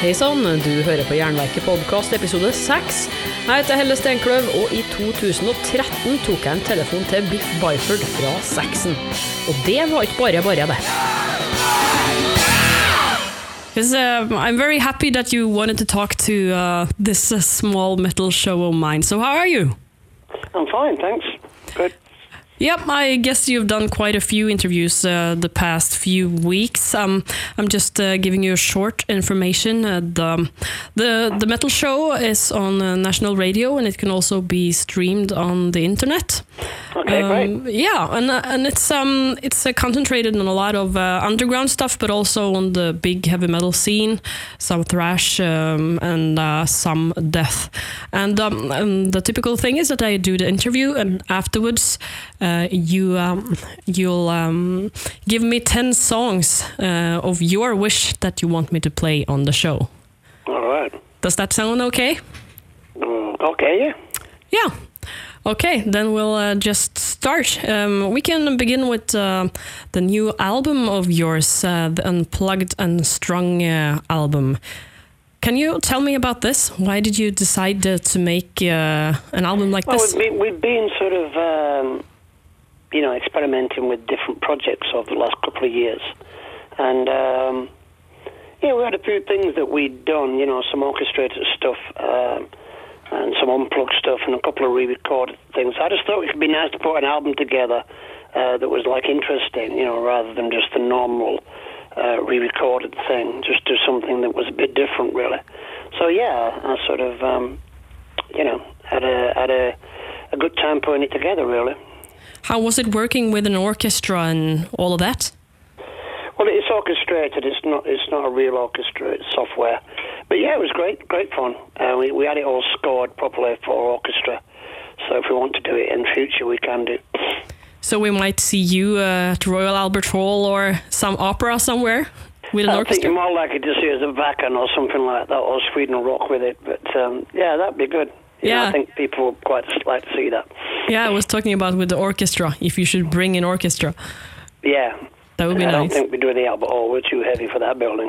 Hei sann, du hører på Jernverket podcast episode 6. Jeg heter Helle Stenkløv, og i 2013 tok jeg en telefon til Biff Byford fra Saxon. Og det var ikke bare det. I'm very happy that you wanted to talk to this small metal show of mine. So how are you? I'm fine, thanks. Good. Yep, I guess you've done quite a few interviews the past few weeks. I'm just giving you a short information. The metal show is on national radio, and it can also be streamed on the internet. Okay, great. Yeah, and it's concentrated on a lot of underground stuff, but also on the big heavy metal scene, some thrash and some death. And the typical thing is that I do the interview, and afterwards you'll give me 10 songs of your wish that you want me to play on the show. All right. Does that sound okay? Okay, yeah. Yeah. Okay, then we'll just start. We can begin with the new album of yours, the Unplugged and Strung album. Can you tell me about this? Why did you decide to make an album like this? We've been sort of, experimenting with different projects over the last couple of years. And, we had a few things that we'd done, some orchestrated stuff, and some unplugged stuff and a couple of re-recorded things. I just thought it would be nice to put an album together that was interesting, rather than just the normal re-recorded thing. Just do something that was a bit different, really. So yeah, I sort of, had a good time putting it together, really. How was it working with an orchestra and all of that? Well, it's orchestrated. It's not a real orchestra. It's software. But yeah, it was great fun. We had it all scored properly for orchestra. So if we want to do it in future, we can do. So we might see you at Royal Albert Hall or some opera somewhere with an orchestra? I think you're more likely to see us at Wacken or something like that, or Sweden Rock with it. But yeah, that'd be good. I think people would quite like to see that. Yeah, I was talking about with the orchestra, if you should bring an orchestra. Yeah. That would be nice. I don't think we do the Albert Hall. We're too heavy for that building.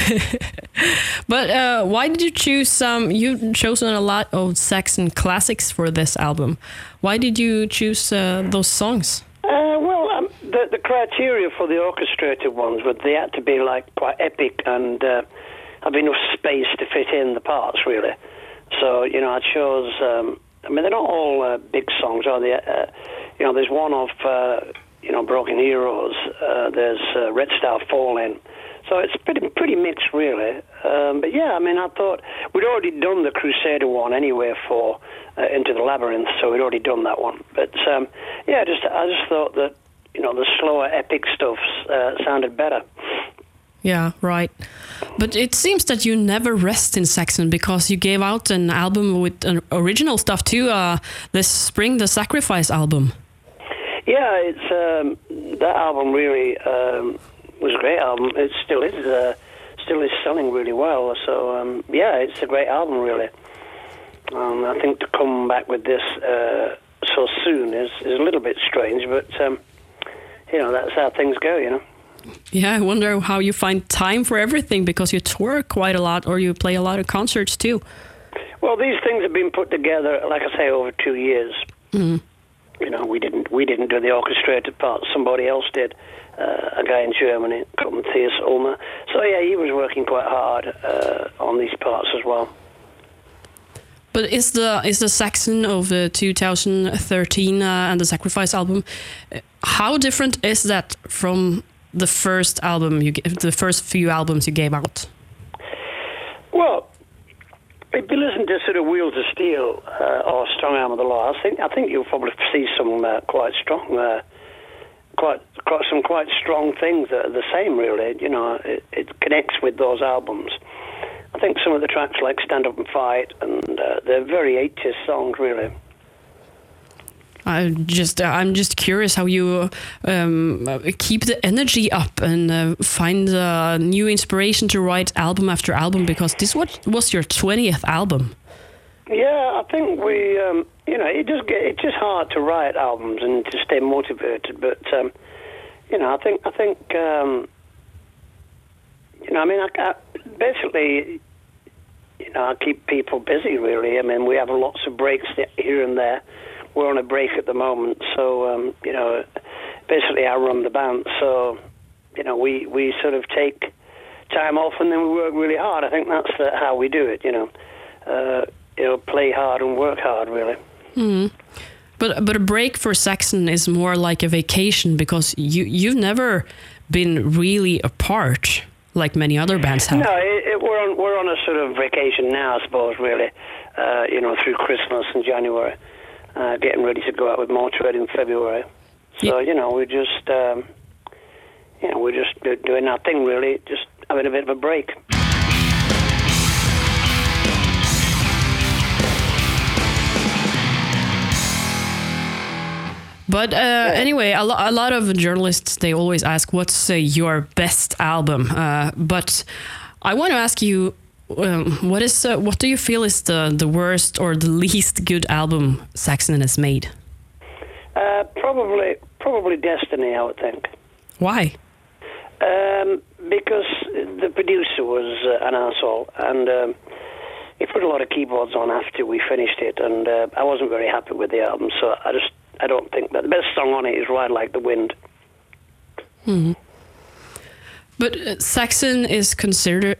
But why did you choose you've chosen a lot of Saxon classics for this album. Why did you choose those songs? The criteria for the orchestrated ones were they had to be quite epic and have enough space to fit in the parts, really. So, I chose, they're not all big songs, are they? There's one of, Broken Heroes, there's Red Star Falling. So it's pretty mixed, really. But yeah, I thought we'd already done the Crusader one anyway for Into the Labyrinth, so we'd already done that one. But I just thought that, the slower epic stuff sounded better. Yeah, right. But it seems that you never rest in Saxon because you gave out an album with original stuff too this spring, the Sacrifice album. Yeah, it's that album really was a great album. It still is selling really well. So it's a great album really. I think to come back with this so soon is a little bit strange, but that's how things go, Yeah, I wonder how you find time for everything because you tour quite a lot or you play a lot of concerts too. Well, these things have been put together, like I say, over 2 years. Mm. We didn't do the orchestrated part. Somebody else did. A guy in Germany called Matthias Ulmer. So yeah, he was working quite hard on these parts as well. But is the Saxon of 2013 and the Sacrifice album, how different is that from the first album the first few albums you gave out? Well, if you listen to sort of Wheels of Steel or Strong Arm of the Law, I think you'll probably see some quite strong things that are the same. Really, it connects with those albums. I think some of the tracks like Stand Up and Fight, and they're very 80s songs, really. I'm just curious how you keep the energy up and find new inspiration to write album after album, because this was your 20th album. Yeah, I think we, it's just hard to write albums and to stay motivated. But basically, I keep people busy, really. I mean, we have lots of breaks here and there. We're on a break at the moment, so, basically I run the band. So, we sort of take time off and then we work really hard. I think that's how we do it, play hard and work hard, really. Mm. But a break for Saxon is more like a vacation, because you've never been really apart like many other bands have. No, we're on a sort of vacation now, I suppose, really. Through Christmas and January, getting ready to go out with Motörhead in February. So we're just doing our thing, really, just having a bit of a break. But anyway, a lot of journalists, they always ask, what's your best album? But I want to ask you, what do you feel is the worst or the least good album Saxon has made? Probably Destiny, I would think. Why? Because the producer was an arsehole, and he put a lot of keyboards on after we finished it, and I wasn't very happy with the album, so I don't think that the best song on it is Ride Like the Wind. Mm-hmm. But Saxon is considered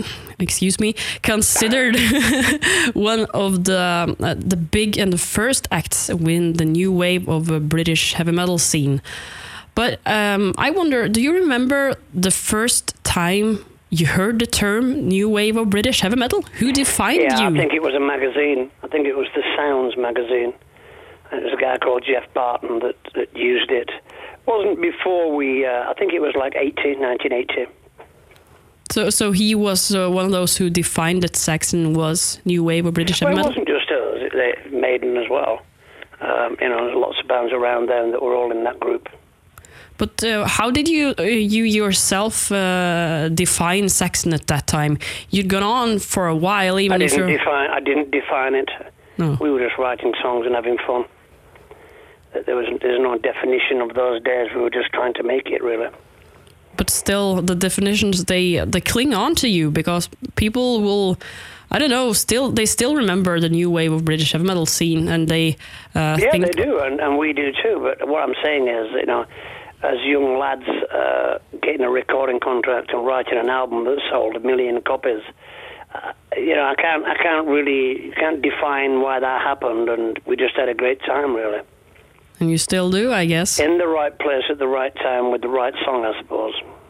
one of the big and the first acts within the new wave of a British heavy metal scene. But I wonder, do you remember the first time you heard the term new wave of British heavy metal? Who defined you? Yeah, I think it was a magazine. I think it was the Sounds magazine. And it was a guy called Jeff Barton that used it. It wasn't before I think it was like 1980. So he was one of those who defined that Saxon was new wave of British heavy metal? It wasn't just us, Maiden as well. There's lots of bands around then that were all in that group. But how did you yourself define Saxon at that time? You'd gone on for a while, I didn't define it. No. We were just writing songs and having fun. There's no definition of those days. We were just trying to make it, really. But still, the definitions, they cling on to you, because people will, I don't know, they still remember the new wave of British heavy metal scene, and they think... they do, and we do too. But what I'm saying is, as young lads getting a recording contract and writing an album that sold 1 million copies, I can't define why that happened, and we just had a great time, really. And you still do, I guess. In the right place at the right time with the right song, I suppose.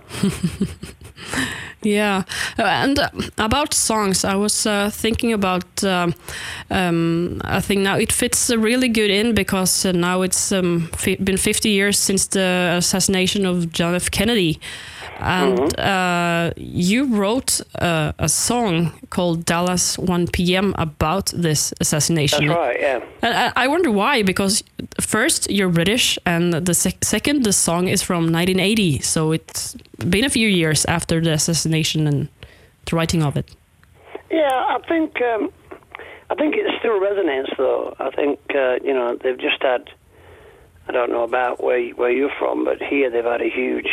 Yeah. And about songs, I was thinking about I think now it fits really good in, because now it's been 50 years since the assassination of John F. Kennedy. And you wrote a song called Dallas 1 p.m. about this assassination. That's right, yeah. And I wonder why, because first, you're British, and the second, the song is from 1980, so it's been a few years after the assassination and the writing of it. Yeah, I think it still resonates, though. I think, they've just had, I don't know about where you're from, but here they've had a huge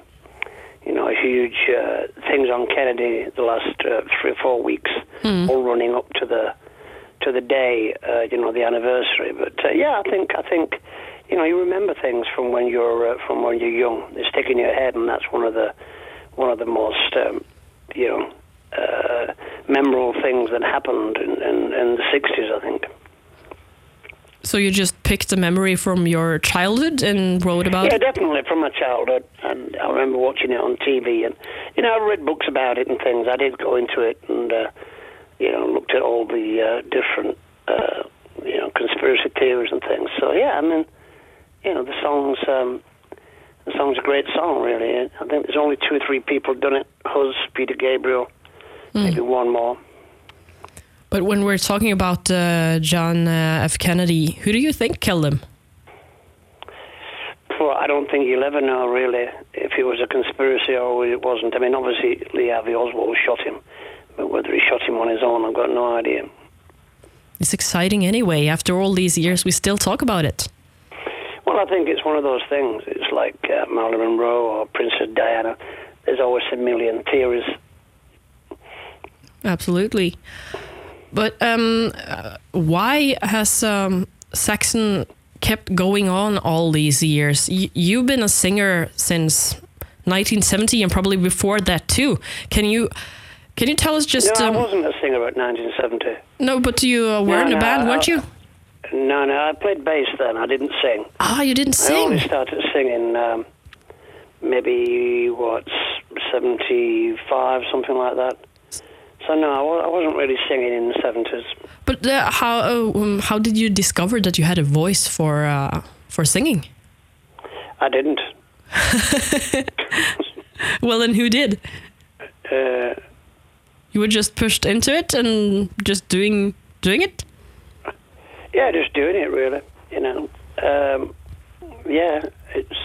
things on Kennedy the last 3 or 4 weeks, all running up to the day, the anniversary. But I think you remember things from when you're young. They stick in your head, and that's one of the most memorable things that happened in the 60s, I think. So you just picked a memory from your childhood and wrote about it? Yeah, definitely from my childhood. And I remember watching it on TV. And, I read books about it and things. I did go into it and, looked at all the different, conspiracy theories and things. So, yeah, I mean, the song's a great song, really. I think there's only 2 or 3 people done it. Hus, Peter Gabriel, maybe one more. But when we're talking about John F. Kennedy, who do you think killed him? Well, I don't think you'll ever know, really, if it was a conspiracy or it wasn't. I mean, obviously, Lee Harvey Oswald shot him, but whether he shot him on his own, I've got no idea. It's exciting anyway. After all these years, we still talk about it. Well, I think it's one of those things. It's like Marilyn Monroe or Princess Diana. There's always a million theories. Absolutely. But why has Saxon kept going on all these years? You've been a singer since 1970 and probably before that too. Can you tell us just... No, I wasn't a singer at 1970. No, but you were in a band, weren't you? No, I played bass then. I didn't sing. Ah, you didn't sing? I only started singing maybe, 75, something like that. So no, I wasn't really singing in the 70s. But how did you discover that you had a voice for singing? I didn't. Well, then who did? You were just pushed into it and just doing it? Yeah, just doing it, really. You know. Yeah, it's...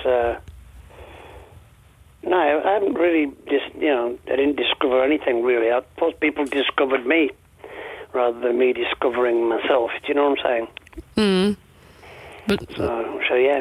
No, I haven't really I didn't discover anything, really. I thought people discovered me rather than me discovering myself. Do you know what I'm saying? Mm. But so yeah.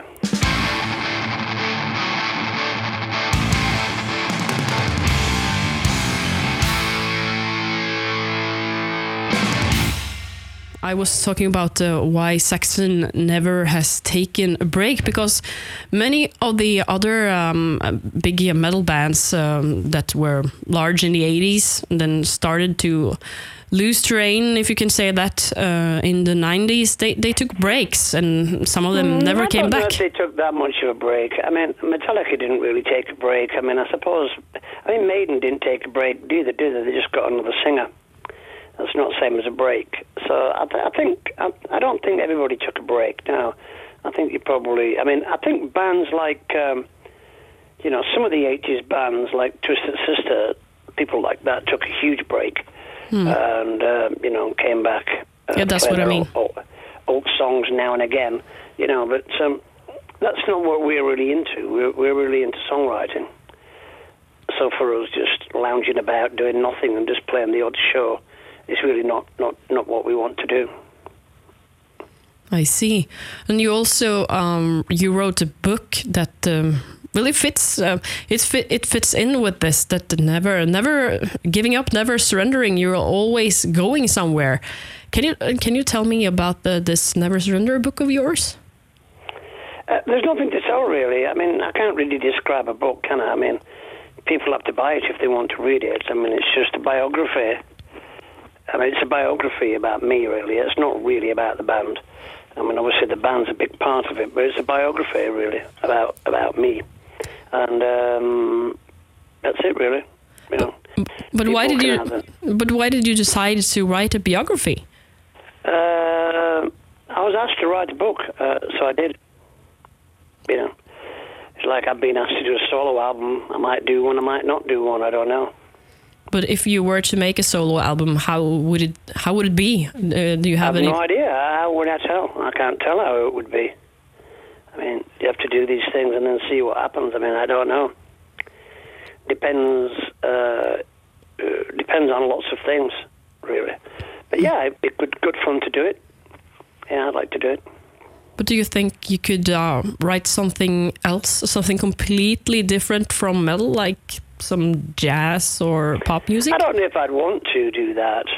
I was talking about why Saxon never has taken a break, because many of the other big metal bands that were large in the 80s and then started to lose terrain, if you can say that, in the 90s, they took breaks, and some of them never came back. I don't know if they took that much of a break. I mean, Metallica didn't really take a break. I mean, Maiden didn't take a break either, did they? They just got another singer. That's not the same as a break. So I don't think everybody took a break. No, I think you probably... I mean, I think bands like, some of the 80s bands like Twisted Sister, people like that took a huge break and, came back. Yeah, that's what I mean. Old songs now and again, but that's not what we're really into. We're really into songwriting. So for us, just lounging about, doing nothing and just playing the odd show, it's really not what we want to do. I see. And you also you wrote a book that really fits. It fits in with this. That never giving up, never surrendering. You're always going somewhere. Can you tell me about this Never Surrender book of yours? There's nothing to tell, really. I mean, I can't really describe a book, can I? I mean, people have to buy it if they want to read it. I mean, it's just a biography. I mean, it's a biography about me, really. It's not really about the band. I mean, obviously the band's a big part of it, but it's a biography, really, about me. And that's it, really. But why did you decide to write a biography? I was asked to write a book, so I did. It's like I've been asked to do a solo album. I might do one, I might not do one. I don't know. But if you were to make a solo album, how would it be? Do you have any? I have no idea. How would I tell? I can't tell how it would be. I mean, you have to do these things and then see what happens. I mean, I don't know. Depends on lots of things, really. But yeah, it'd be good fun to do it. Yeah, I'd like to do it. But do you think you could write something else, something completely different from metal, like some jazz or pop music? I don't know if I'd want to do that.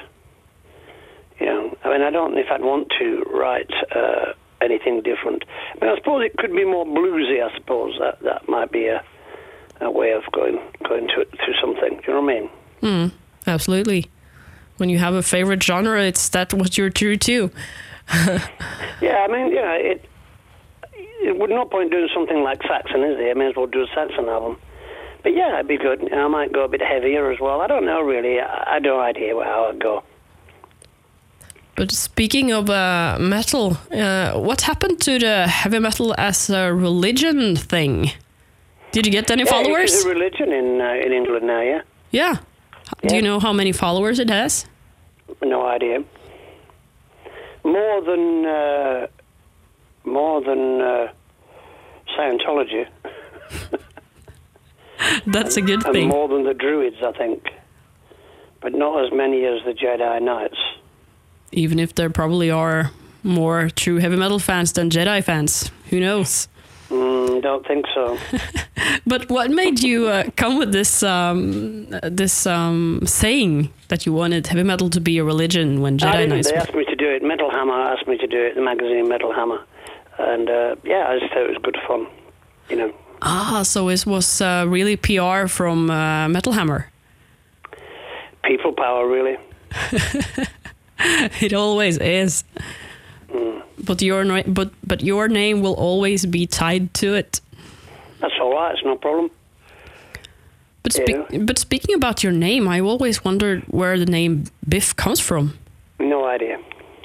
I mean, I don't know if I'd want to write anything different. I mean, I suppose it could be more bluesy. I suppose that might be a way of going to something. Do you know what I mean? Absolutely. When you have a favorite genre, it's that what you're true to. Yeah, I mean, it would no point doing something like Saxon, is there? I may as well do a Saxon album. But yeah, it'd be good. I might go a bit heavier as well. I don't know, really. I have no idea how I'd go. But speaking of metal, what happened to the heavy metal as a religion thing? Did you get any followers? It's a religion in England now, yeah. Yeah. Do you know how many followers it has? No idea. More than Scientology. That's a good thing. And more than the Druids, I think. But not as many as the Jedi Knights. Even if there probably are more true heavy metal fans than Jedi fans. Who knows? Don't think so. But what made you come with this saying that you wanted heavy metal to be a religion when Jedi Knights? They asked me to do it. Metal Hammer asked me to do it. The magazine Metal Hammer, and I just thought it was good fun. You know. Ah, so it was really PR from Metal Hammer. People power, really. It always is. But your name will always be tied to it. That's all right. It's no problem. But speaking about your name, I always wondered where the name Biff comes from. No idea.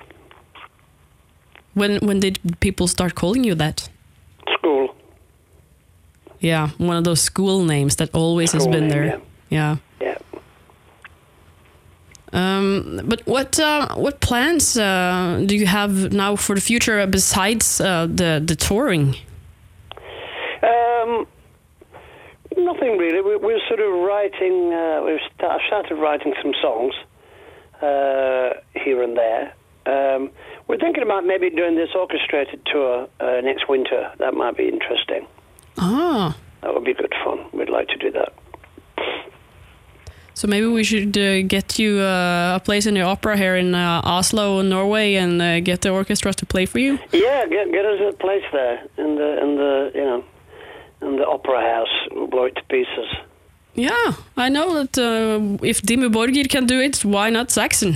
When did people start calling you that? School. Yeah, one of those school names that always has been there. Yeah. But what plans do you have now for the future besides the touring? Nothing really. We're sort of writing. I've started writing some songs here and there. We're thinking about maybe doing this orchestrated tour next winter. That might be interesting. Ah, that would be good fun. We'd like to do that. So maybe we should get you a place in the opera here in Oslo, Norway, and get the orchestra to play for you. Yeah, get us a place there in the opera house. We'll blow it to pieces. Yeah, I know that if Dimmu Borgir can do it, why not Saxon?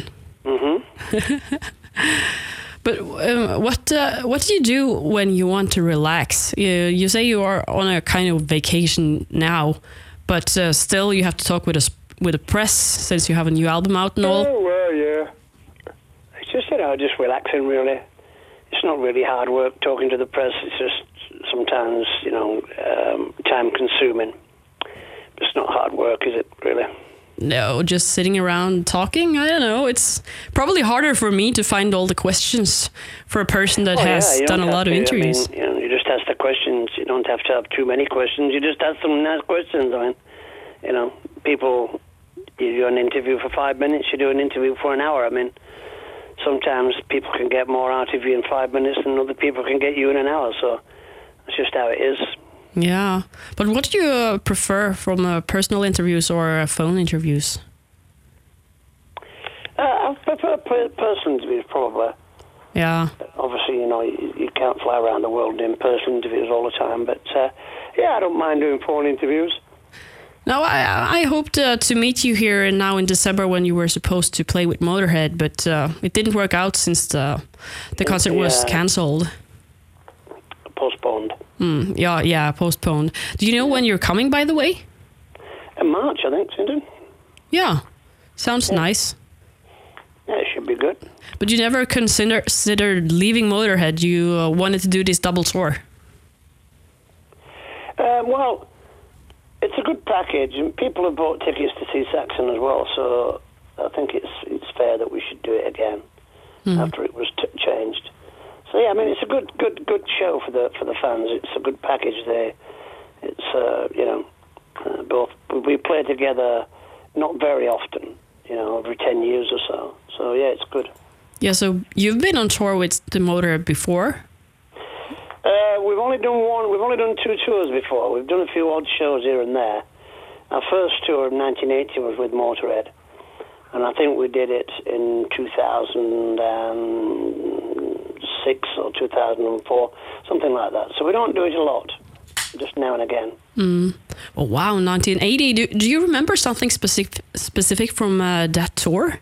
But what do you do when you want to relax? You say you are on a kind of vacation now, but still you have to talk with the press since you have a new album out and all. Oh, well, yeah. It's just, just relaxing, really. It's not really hard work talking to the press. It's just sometimes, time-consuming. It's not hard work, is it, really? No, just sitting around talking. I don't know. It's probably harder for me to find all the questions for a person that has done a lot of interviews. You just ask the questions. You don't have to have too many questions. You just ask some nice questions. I mean, people, you do an interview for 5 minutes, you do an interview for an hour. I mean, sometimes people can get more out of you in 5 minutes than other people can get you in an hour. So that's just how it is. Yeah, but what do you prefer from personal interviews or phone interviews? I prefer personal interviews, probably. Yeah. Obviously, you can't fly around the world doing personal interviews all the time, but I don't mind doing phone interviews. No, I hoped to meet you here now in December when you were supposed to play with Motorhead, but it didn't work out since the concert was cancelled. Postponed. Yeah, postponed. Do you know when you're coming, by the way? In March, I think, Swindon. Yeah, sounds nice. Yeah, it should be good. But you never considered leaving Motorhead. You wanted to do this double tour. Well, it's a good package, and people have bought tickets to see Saxon as well. So I think it's fair that we should do it again after it was changed. So yeah, I mean, it's a good show for the fans. It's a good package there. It's both we play together, not very often, every 10 years or so. So yeah, it's good. Yeah, so you've been on tour with the Motorhead before? We've only done one. We've only done 2 tours before. We've done a few odd shows here and there. Our first tour in 1980 was with Motorhead, and I think we did it in 2006 or 2004, something like that. So we don't do it a lot, just now and again. Oh wow, 1980. Do you remember something specific from that tour?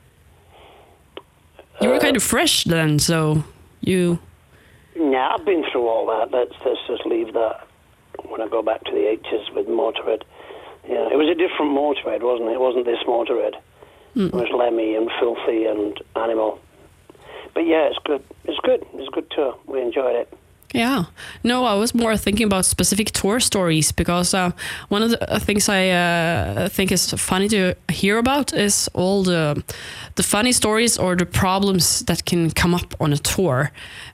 You were kind of fresh then, so you... Yeah, I've been through all that. Let's just leave that when I go back to the 80s with Motorhead. Yeah, it was a different Motorhead, wasn't it? It wasn't this Motorhead. It was Lemmy and Filthy and Animal. But yeah, it's good. It's good. It's a good tour. We enjoyed it. Yeah. No, I was more thinking about specific tour stories because one of the things I think is funny to hear about is all the funny stories or the problems that can come up on a tour.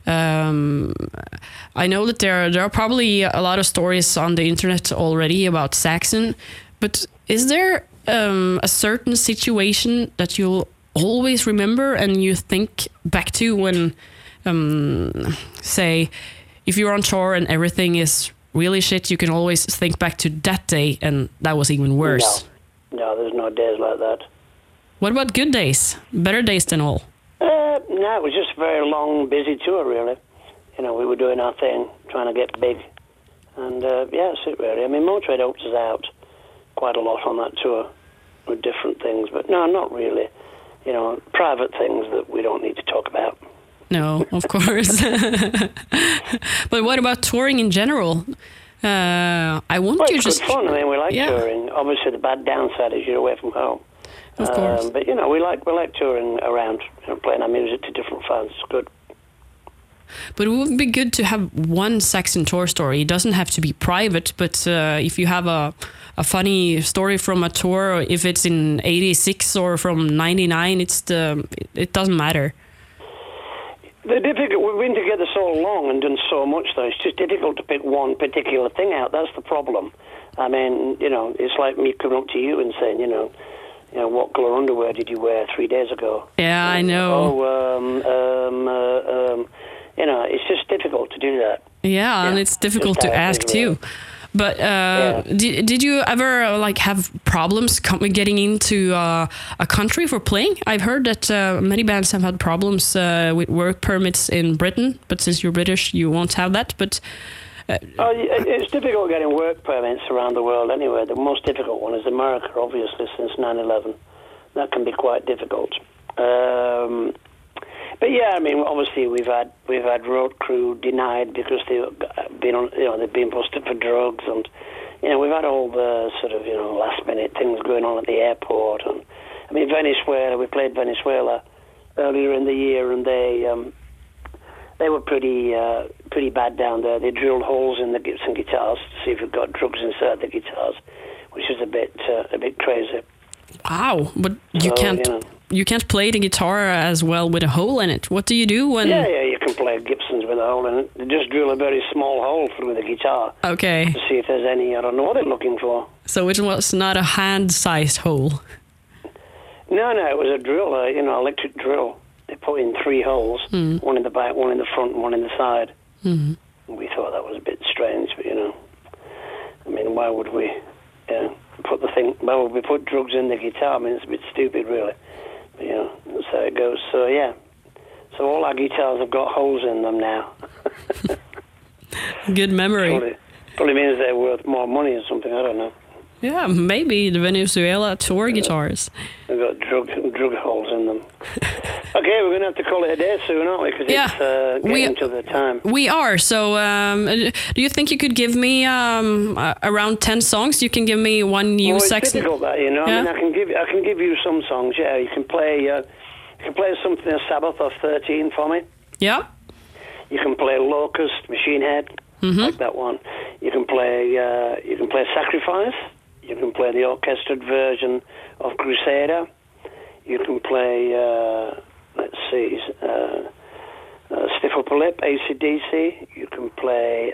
I know that there are probably a lot of stories on the internet already about Saxon, but is there a certain situation that you'll always remember and you think back to when, say, if you're on tour and everything is really shit, you can always think back to that day, and that was even worse. No, there's no days like that. What about good days? Better days than all? No, it was just a very long, busy tour, really. You know, we were doing our thing, trying to get big. And, yeah, that's it, really. I mean, Motorhead helped us out quite a lot on that tour with different things. But, no, not really. You know, private things that we don't need to talk about. No, of course. But what about touring in general? I want you it's just... good fun. I mean, we like touring. Obviously, the bad downside is you're away from home. Of course. But, you know, we like touring around, you know, playing our music to different fans. It's good. But it would be good to have one Saxon tour story. It doesn't have to be private, but if you have a funny story from a tour, or if it's in 86 or from 99, it doesn't matter. They're difficult. We've been together so long and done so much, though. It's just difficult to pick one particular thing out. That's the problem. I mean, you know, it's like me coming up to you and saying, you know, what colour underwear did you wear 3 days ago? Yeah, I know. You know, it's just difficult to do that. Yeah, and it's difficult to ask too. But did you ever like have problems getting into a country for playing? I've heard that many bands have had problems with work permits in Britain, but since you're British, you won't have that. But it's difficult getting work permits around the world anyway. The most difficult one is America, obviously, since 9/11. That can be quite difficult. But yeah, I mean, obviously we've had road crew denied because they've been busted for drugs, and you know, we've had all the sort of, you know, last minute things going on at the airport. And I mean, Venezuela, we played Venezuela earlier in the year, and they were pretty bad down there. They drilled holes in the Gibson guitars to see if we've got drugs inside the guitars, which is a bit crazy. Wow, but you can't play the guitar as well with a hole in it. What do you do when... Yeah, you can play Gibsons with a hole in it. They just drill a very small hole through the guitar. Okay. To see if there's any, I don't know what they're looking for. So it was not a hand-sized hole? No, it was a drill, electric drill. They put in 3 holes, one in the back, one in the front, and one in the side. Mm-hmm. We thought that was a bit strange, but, you know, I mean, why would we put drugs in the guitar? I mean, it's a bit stupid, really. But, you know, that's how it goes. So, yeah. So all our guitars have got holes in them now. Good memory. Probably means they're worth more money or something, I don't know. Yeah, maybe the Venezuela tour guitars. They've got drug holes in them. Okay, we're going to have to call it a day soon, aren't we? Because it's getting to the time. We are. So do you think you could give me around 10 songs? You can give me one new Saxon. It's difficult, that, you know. Yeah? I mean, I can give you some songs, yeah. You can play something of Sabbath or 13 for me. Yeah. You can play Locust, Machine Head, like that one. You can play Sacrifice. You can play the orchestrated version of Crusader. You can play, Stiff Upper Lip, AC/DC. You can play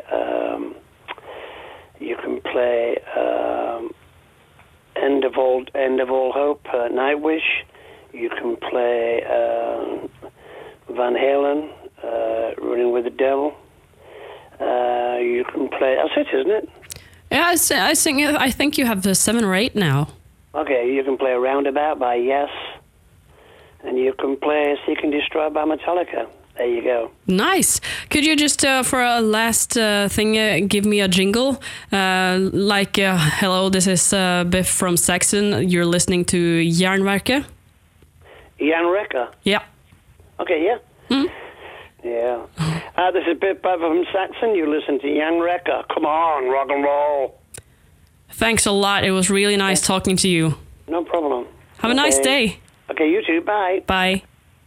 End of All Hope, Nightwish. You can play Van Halen, Running with the Devil. You can play. That's it, isn't it? Yeah, I think you have 7 or 8 now. Okay, you can play Roundabout by Yes, and you can play Seek and Destroy by Metallica. There you go. Nice. Could you just, for a last thing, give me a jingle? Hello, this is Biff from Saxon. You're listening to Jernverket. Jernverket? Yeah. Okay, yeah. Hmm? Yeah. This is Biff from Saxon. You listen to Jernverket. Come on, rock and roll. Thanks a lot. It was really nice talking to you. No problem. Have a nice day. Okay, you too. Bye. Bye.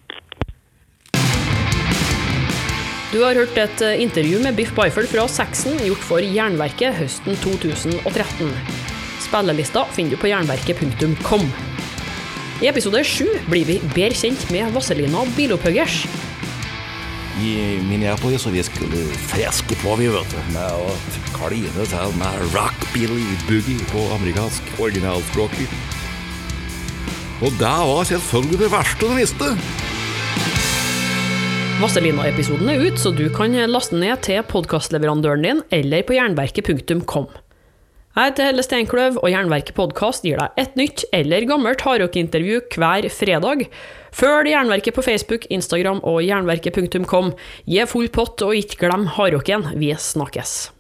Du har hørt et intervju med Biff Byford fra Saxon gjort for Jernverket høsten 2013. Spillelista finner du på jernverket.com. I episode 7 blir vi bedre kjent med Vazelina Bilopphøggers. I Minneapolis, og vi skulle freske på, vi vet du, med å kline til med rockabilly boogie på amerikansk originalspråket. Og det var selvfølgelig det verste de visste. Vazelina-episoden ut, så du kan laste ned til podcastleverandøren din eller på jernverket.com. Jeg heter Helle Steinkløv, og Jernverket podcast gir deg et nytt eller gammelt hardrock-intervju hver fredag. Følg Jernverket på Facebook, Instagram og jernverket.com. Gi full pott og ikke glem hardrocken. Vi snakkes.